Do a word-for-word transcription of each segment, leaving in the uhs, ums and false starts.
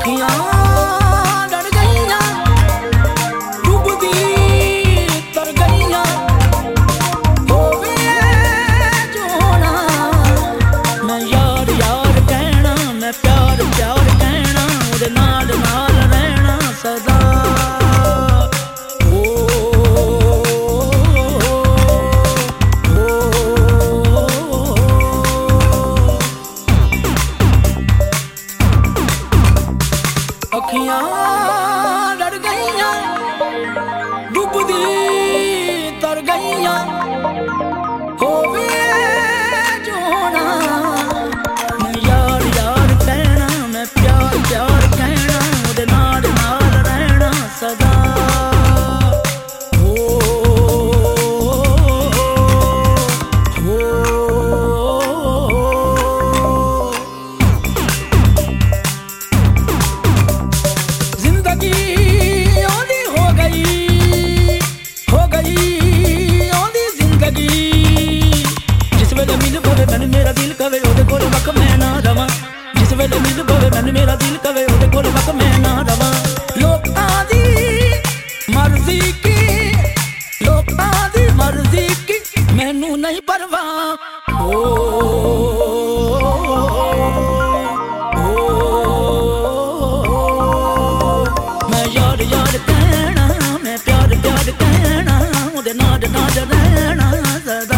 अखियां डर गईयां डूबदी तर गईयां होवे जो होना मैं यार यार कहना मैं प्यार प्यार कहना उहदे नाल नाल रहना सदा अखियां डर गईयां डूबदी तर गईयां होवे जो होना मैं यार यार कहना मैं प्यार प्यार कहना उहदे नाल नाल रहना सदा मैंने मेरा दिल कवे ओदे कोल वक मैं ना रवां जिस वेले मिल पवे मैंने मेरा दिल कवे ओदे कोल वक मैं ना रवां लोकां दी मर्जी की लोकां दी मर्जी की मैनू नहीं परवाह ओ मैं यार यार कहना मैं प्यार प्यार कहना ओदे नाल नाल रहना सदा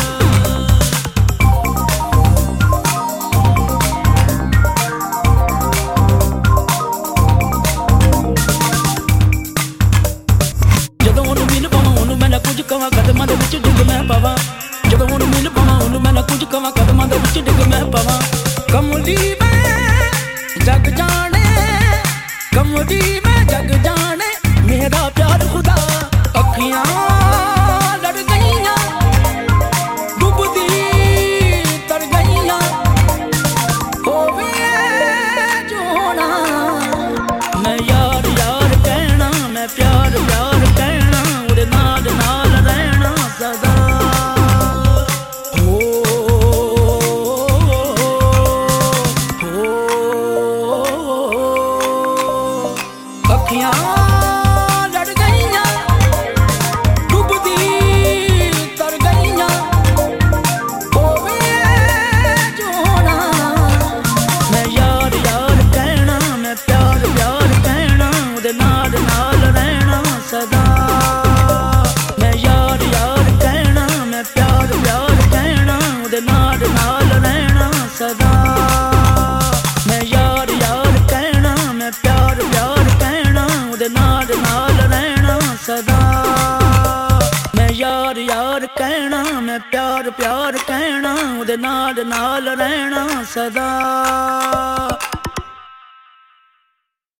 कुछ कवां कदमां दे विच डिग मैं पवां जदों ओनू मिल पावां ओनू मैं ना कुछ कवां कदमां दे विच डिग मैं पवां कमली मैं जग जाने कमली मैं जग जाने मेरा प्यार खुदा अखियां लड़ गईयां डूबदी तर गईयां होवे जो होना मैं यार यार कहना मैं प्यार प्यार कहना उहदे नाल नाल रहना सदा हो अखियां लड़ गईयां डूबदी तर गईयां होवे जो होना मैं यार यार कहना मैं प्यार प्यार कहना उहदे नाल नाल रहना सदा मैं यार यार कहना मैं प्यार प्यार कहना उहदे नाल नाल रहना सदा मैं यार यार कहना मैं प्यार प्यार कहना उहदे नाल नाल रहना सदा मैं यार यार कहना मैं प्यार प्यार कहना उहदे नाल नाल रहना सदा।